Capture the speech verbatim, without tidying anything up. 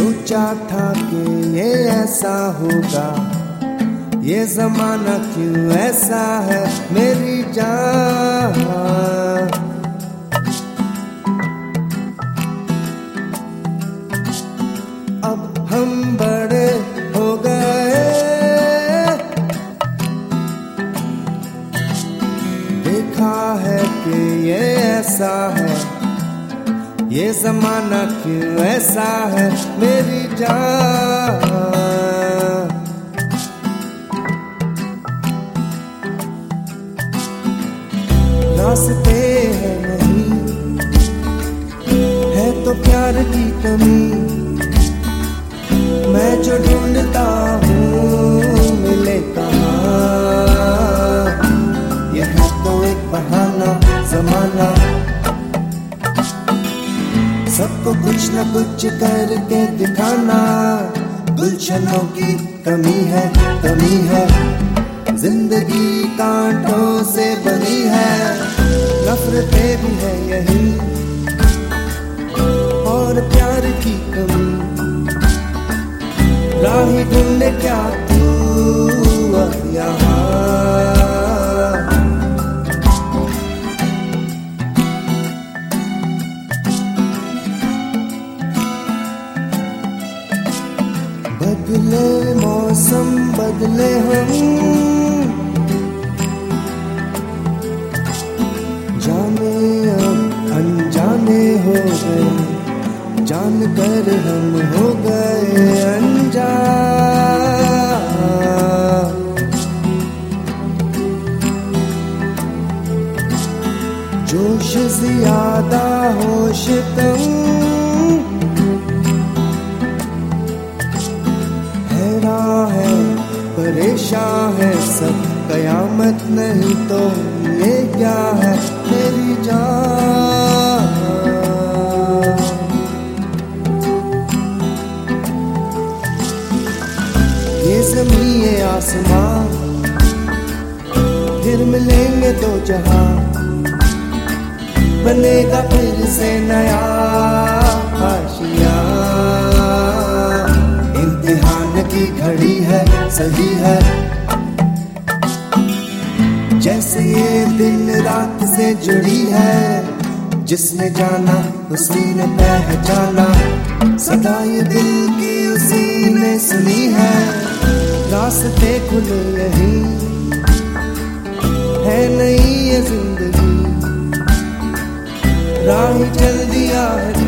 सोचा था कि ये ऐसा होगा, ये जमाना क्यों ऐसा है मेरी जान। अब हम बड़े हो गए, देखा है कि ये ऐसा है, ये जमाना क्यों ऐसा है मेरी जान। रास्ते हैं नहीं है तो प्यार की कमी, मैं जो ढूंढता हूँ मिले कहाँ। यह तो एक बहाना जमाना, सबको कुछ न कुछ करके दिखाना। गुलशनों की कमी है कमी है, जिंदगी कांटों से बनी है। नफरतें भी है यही और प्यार की कमी, राही ढूंढे क्या तू अब यहाँ। बदले मौसम बदले हम, जाने अब अनजाने हो गए, जानकर हम हो गए अनजान। जोश ज्यादा होश कम, हैरान है परेशान है सब, कयामत नहीं तो ये क्या है मेरी जान। ये ज़मीं ये आसमां फिर मिलेंगे दो जहां, बनेगा फिर से नया हाशिया। इम्तिहान की घड़ी है सही है, जैसे ये दिन रात से जुड़ी है। जिसने जाना उसी ने पहचाना, सदा ये दिल की उसी ने सुनी है। रास्ते खुले यही है नहीं ये जिंदगी, राह चल दिया है